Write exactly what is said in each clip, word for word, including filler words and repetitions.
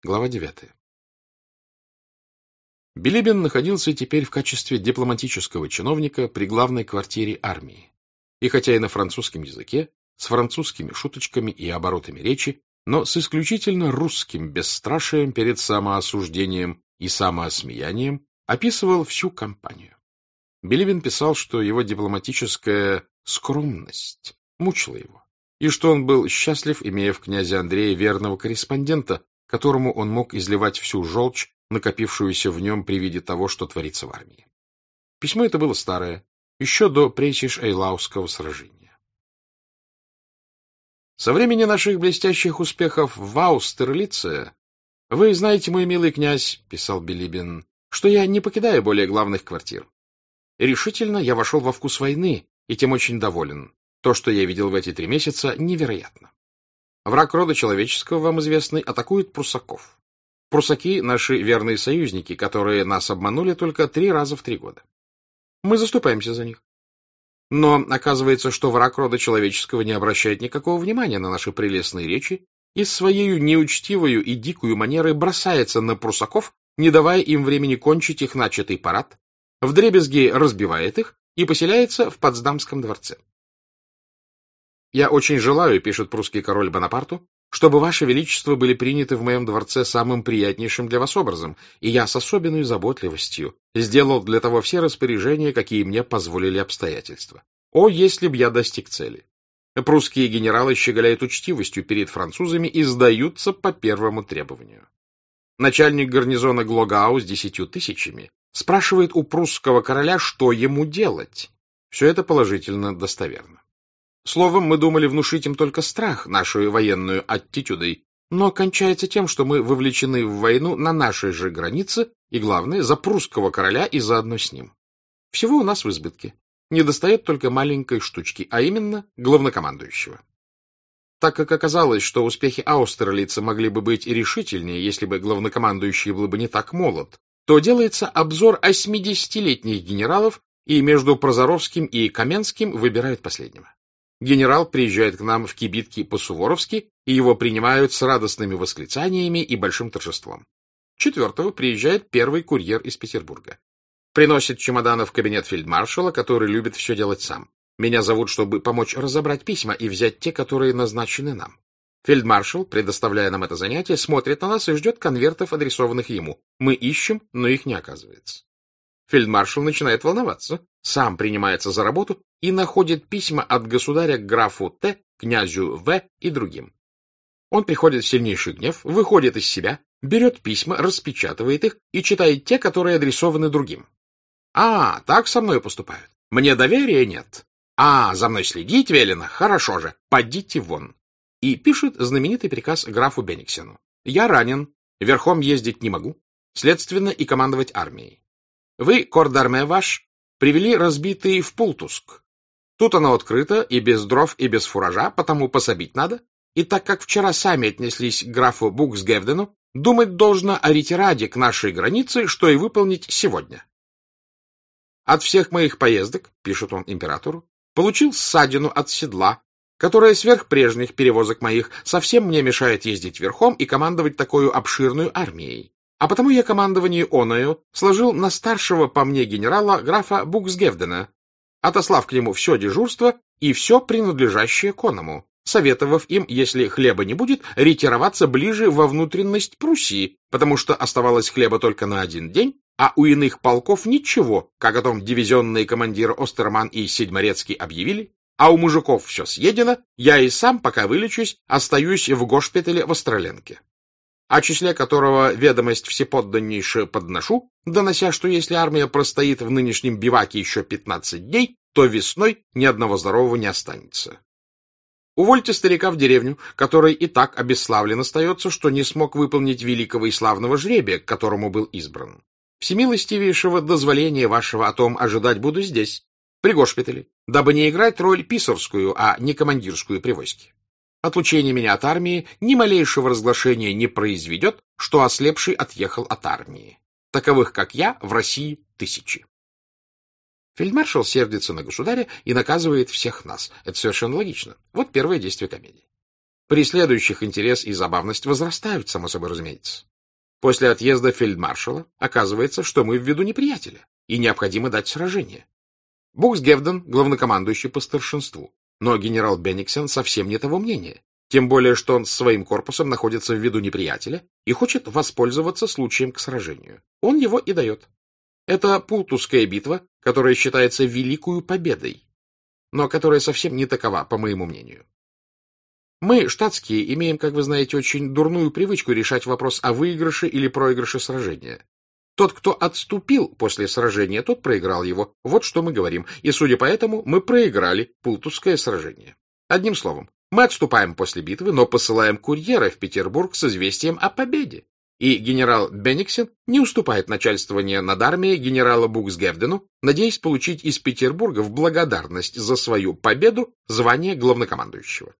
Глава девятая. Билибин находился теперь в качестве дипломатического чиновника при главной квартире армии. И хотя и на французском языке, с французскими шуточками и оборотами речи, но с исключительно русским бесстрашием перед самоосуждением и самоосмеянием описывал всю кампанию. Билибин писал, что его дипломатическая скромность мучила его, и что он был счастлив, имея в князе Андрея верного корреспондента, которому он мог изливать всю желчь, накопившуюся в нем при виде того, что творится в армии. Письмо это было старое, еще до Пресиш-Эйлауского сражения. Со времени наших блестящих успехов в Аустерлице вы знаете, мой милый князь, — писал Билибин, — что я не покидаю более главных квартир. Решительно я вошел во вкус войны, и тем очень доволен. То, что я видел в эти три месяца, невероятно. Враг рода человеческого, вам известный, атакует прусаков. Прусаки — наши верные союзники, которые нас обманули только три раза в три года. Мы заступаемся за них. Но оказывается, что враг рода человеческого не обращает никакого внимания на наши прелестные речи и своей неучтивою и дикую манерой бросается на прусаков, не давая им времени кончить их начатый парад, вдребезги разбивает их и поселяется в Потсдамском дворце. «Я очень желаю, — пишет прусский король Бонапарту, — чтобы ваше величество были приняты в моем дворце самым приятнейшим для вас образом, и я с особенной заботливостью сделал для того все распоряжения, какие мне позволили обстоятельства. О, если б я достиг цели! Прусские генералы щеголяют учтивостью перед французами и сдаются по первому требованию. Начальник гарнизона Глогау с десятью тысячами спрашивает у прусского короля, что ему делать. Все это положительно достоверно. Словом, мы думали внушить им только страх нашей военную аттитюдой, но кончается тем, что мы вовлечены в войну на нашей же границе и, главное, за прусского короля и заодно с ним. Всего у нас в избытке. Недостает только маленькой штучки, а именно главнокомандующего. Так как оказалось, что успехи Аустерлица могли бы быть и решительнее, если бы главнокомандующий был бы не так молод, то делается обзор восьмидесятилетних генералов, и между Прозоровским и Каменским выбирают последнего. Генерал приезжает к нам в кибитки по-суворовски, и его принимают с радостными восклицаниями и большим торжеством. Четвертого приезжает первый курьер из Петербурга. Приносит чемоданы в кабинет фельдмаршала, который любит все делать сам. Меня зовут, чтобы помочь разобрать письма и взять те, которые назначены нам. Фельдмаршал, предоставляя нам это занятие, смотрит на нас и ждет конвертов, адресованных ему. Мы ищем, но их не оказывается. Фельдмаршал начинает волноваться, сам принимается за работу и находит письма от государя к графу Т, князю В и другим. Он приходит в сильнейший гнев, выходит из себя, берет письма, распечатывает их и читает те, которые адресованы другим. А, так со мной поступают. Мне доверия нет. А, за мной следить велено. Хорошо же, подите вон. И пишет знаменитый приказ графу Бенниксену. Я ранен, верхом ездить не могу, следственно и командовать армией. Вы, корпс-д'армée ваш, привели разбитый в Пултуск. Тут оно открыто, и без дров, и без фуража, потому пособить надо. И так как вчера сами отнеслись к графу Буксгевдену, думать должно о ретираде к нашей границе, что и выполнить сегодня. От всех моих поездок, пишет он императору, получил ссадину от седла, которая сверх прежних перевозок моих совсем мне мешает ездить верхом и командовать такую обширную армией. А потому я командование оною сложил на старшего по мне генерала графа Буксгевдена, отослав к нему все дежурство и все принадлежащее конному, советовав им, если хлеба не будет, ретироваться ближе во внутренность Пруссии, потому что оставалось хлеба только на один день, а у иных полков ничего, как о том дивизионные командиры Остерман и Седьморецкий объявили, а у мужиков все съедено, я и сам, пока вылечусь, остаюсь в госпитале в Остроленке, о числе которого ведомость всеподданнейше подношу, донося, что если армия простоит в нынешнем биваке еще пятнадцать дней, то весной ни одного здорового не останется. Увольте старика в деревню, который и так обесславлен остается, что не смог выполнить великого и славного жребия, к которому был избран. Всемилостивейшего дозволения вашего о том ожидать буду здесь, при госпитале, дабы не играть роль писарскую, а не командирскую при войске. Отлучение меня от армии ни малейшего разглашения не произведет, что ослепший отъехал от армии. Таковых, как я, в России тысячи. Фельдмаршал сердится на государя и наказывает всех нас. Это совершенно логично. Вот первое действие комедии. При следующих интерес и забавность возрастают, само собой разумеется. После отъезда фельдмаршала оказывается, что мы в виду неприятеля, и необходимо дать сражение. Буксгевден — главнокомандующий по старшинству, но генерал Бенниксен совсем не того мнения, тем более, что он с своим корпусом находится в виду неприятеля и хочет воспользоваться случаем к сражению. Он его и дает. Это Пултусская битва, которая считается великою победой, но которая совсем не такова, по моему мнению. Мы, штатские, имеем, как вы знаете, очень дурную привычку решать вопрос о выигрыше или проигрыше сражения. Тот, кто отступил после сражения, тот проиграл его. Вот что мы говорим. И, судя по этому, мы проиграли Пултусское сражение. Одним словом, мы отступаем после битвы, но посылаем курьера в Петербург с известием о победе. И генерал Бенниксен не уступает начальствование над армией генерала Буксгевдену, надеясь получить из Петербурга в благодарность за свою победу звание главнокомандующего.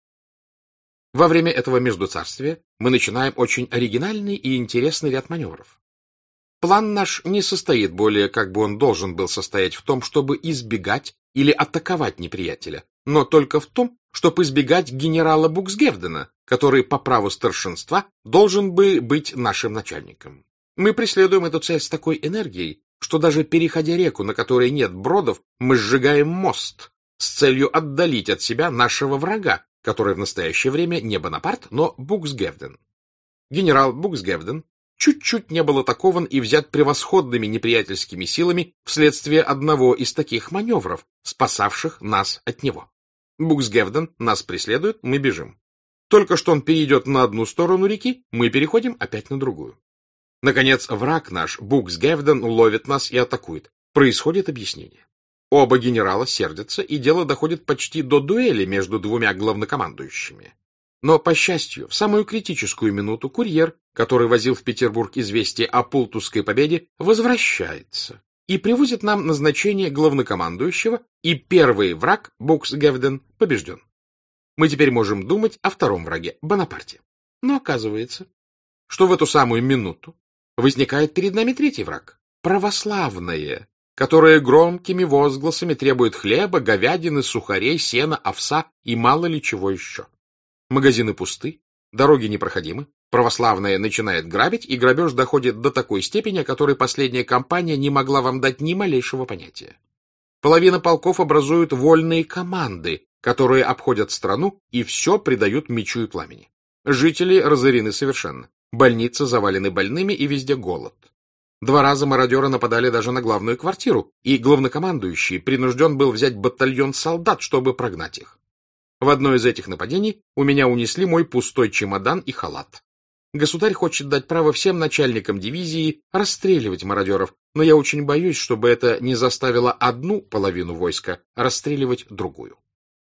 Во время этого междуцарствия мы начинаем очень оригинальный и интересный ряд маневров. План наш не состоит более, как бы он должен был состоять, в том, чтобы избегать или атаковать неприятеля, но только в том, чтобы избегать генерала Буксгевдена, который по праву старшинства должен бы быть нашим начальником. Мы преследуем эту цель с такой энергией, что даже переходя реку, на которой нет бродов, мы сжигаем мост с целью отдалить от себя нашего врага, который в настоящее время не Бонапарт, но Буксгевден. Генерал Буксгевден чуть-чуть не был атакован и взят превосходными неприятельскими силами вследствие одного из таких маневров, спасавших нас от него. Буксгевден нас преследует, мы бежим. Только что он перейдет на одну сторону реки, мы переходим опять на другую. Наконец, враг наш, Буксгевден, ловит нас и атакует. Происходит объяснение. Оба генерала сердятся, и дело доходит почти до дуэли между двумя главнокомандующими. Но, по счастью, в самую критическую минуту курьер, который возил в Петербург известие о Пултусской победе, возвращается и привозит нам назначение главнокомандующего, и первый враг, Буксгевден, побежден. Мы теперь можем думать о втором враге, Бонапарте. Но оказывается, что в эту самую минуту возникает перед нами третий враг, православное, которое громкими возгласами требует хлеба, говядины, сухарей, сена, овса и мало ли чего еще. Магазины пусты, дороги непроходимы, православная начинает грабить, и грабеж доходит до такой степени, о которой последняя кампания не могла вам дать ни малейшего понятия. Половина полков образуют вольные команды, которые обходят страну и все придают мечу и пламени. Жители разорены совершенно, больницы завалены больными и везде голод. Два раза мародеры нападали даже на главную квартиру, и главнокомандующий принужден был взять батальон солдат, чтобы прогнать их. В одно из этих нападений у меня унесли мой пустой чемодан и халат. Государь хочет дать право всем начальникам дивизии расстреливать мародеров, но я очень боюсь, чтобы это не заставило одну половину войска расстреливать другую.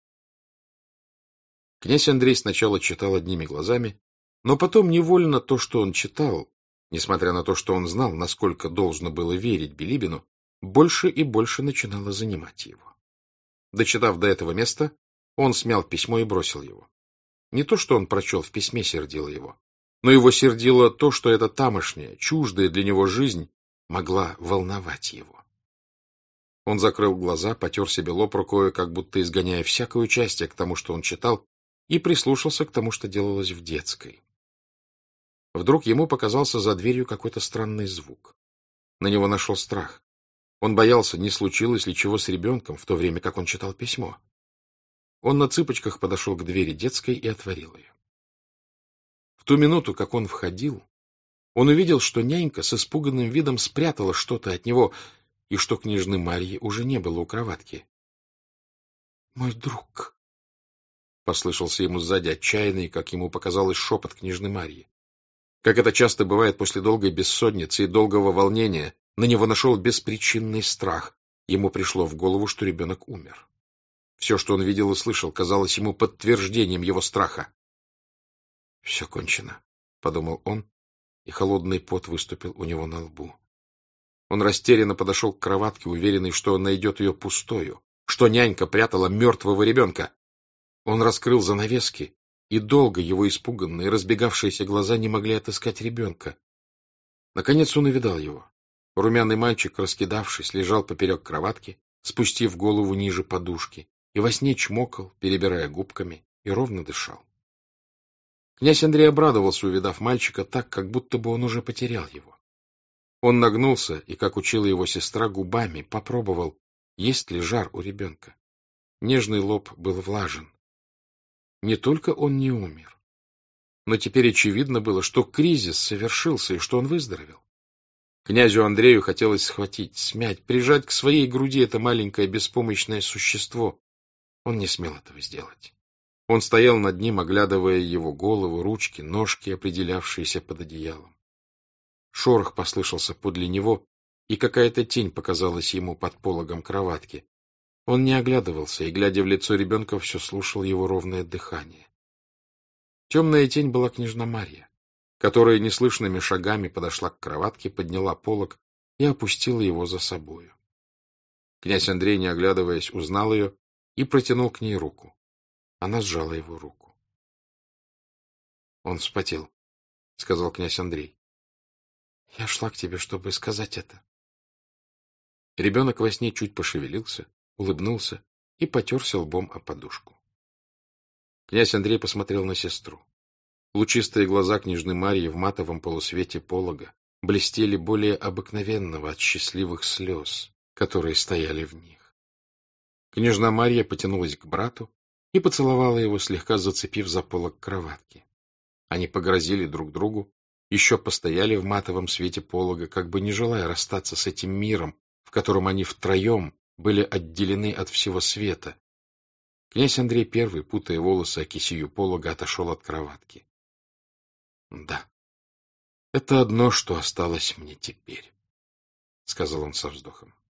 Князь Андрей сначала читал одними глазами, но потом невольно то, что он читал, несмотря на то, что он знал, насколько должно было верить Билибину, больше и больше начинало занимать его. Дочитав до этого места, он смял письмо и бросил его. Не то, что он прочел в письме, сердило его, но его сердило то, что эта тамошняя, чуждая для него жизнь могла волновать его. Он закрыл глаза, потер себе лоб рукою, как будто изгоняя всякое участие к тому, что он читал, и прислушался к тому, что делалось в детской. Вдруг ему показался за дверью какой-то странный звук. На него нашел страх. Он боялся, не случилось ли чего с ребенком, в то время как он читал письмо. Он на цыпочках подошел к двери детской и отворил ее. В ту минуту, как он входил, он увидел, что нянька с испуганным видом спрятала что-то от него, и что княжны Марьи уже не было у кроватки. — Мой друг! — послышался ему сзади отчаянный, как ему показалось, шепот княжны Марьи. Как это часто бывает после долгой бессонницы и долгого волнения, на него нашел беспричинный страх. Ему пришло в голову, что ребенок умер. Все, что он видел и слышал, казалось ему подтверждением его страха. — Все кончено, — подумал он, и холодный пот выступил у него на лбу. Он растерянно подошел к кроватке, уверенный, что он найдет ее пустою, что нянька прятала мертвого ребенка. Он раскрыл занавески, и долго его испуганные, разбегавшиеся глаза не могли отыскать ребенка. Наконец он увидал его. Румяный мальчик, раскидавшись, лежал поперек кроватки, спустив голову ниже подушки, и во сне чмокал, перебирая губками, и ровно дышал. Князь Андрей обрадовался, увидав мальчика, так, как будто бы он уже потерял его. Он нагнулся и, как учила его сестра, губами попробовал, есть ли жар у ребенка. Нежный лоб был влажен. Не только он не умер, но теперь очевидно было, что кризис совершился и что он выздоровел. Князю Андрею хотелось схватить, смять, прижать к своей груди это маленькое беспомощное существо. Он не смел этого сделать. Он стоял над ним, оглядывая его голову, ручки, ножки, определявшиеся под одеялом. Шорох послышался подле него, и какая-то тень показалась ему под пологом кроватки. Он не оглядывался и, глядя в лицо ребенка, все слушал его ровное дыхание. Темная тень была княжна Марья, которая неслышными шагами подошла к кроватке, подняла полог и опустила его за собою. Князь Андрей, не оглядываясь, узнал ее и протянул к ней руку. Она сжала его руку. — Он вспотел, — сказал князь Андрей. — Я шла к тебе, чтобы сказать это. Ребенок во сне чуть пошевелился, улыбнулся и потерся лбом о подушку. Князь Андрей посмотрел на сестру. Лучистые глаза княжны Марьи в матовом полусвете полога блестели более обыкновенного от счастливых слез, которые стояли в них. Княжна Марья потянулась к брату и поцеловала его, слегка зацепив за полог кроватки. Они погрозили друг другу, еще постояли в матовом свете полога, как бы не желая расстаться с этим миром, в котором они втроем были отделены от всего света. Князь Андрей первый, путая волосы о кисею полога, отошел от кроватки. — Да, это одно, что осталось мне теперь, — сказал он со вздохом.